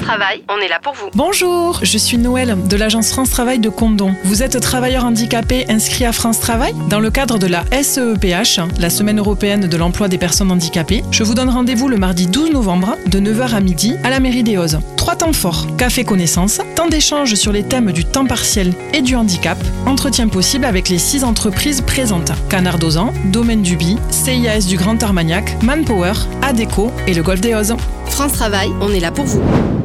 Travail, on est là pour vous. Bonjour, je suis Noël de l'agence France Travail de Condom. Vous êtes travailleur handicapé inscrit à France Travail? Dans le cadre de la SEEPH, la Semaine européenne de l'emploi des personnes handicapées, je vous donne rendez-vous le mardi 12 novembre de 9h à midi à la mairie des Hauzes. 3 temps forts, café connaissance, temps d'échange sur les thèmes du temps partiel et du handicap, entretien possible avec les 6 entreprises présentes. Canard d'Ozan, Domaine du Bi, CIAS du Grand Armagnac, Manpower, Adecco et le Golfe des Hauzes. France Travail, on est là pour vous.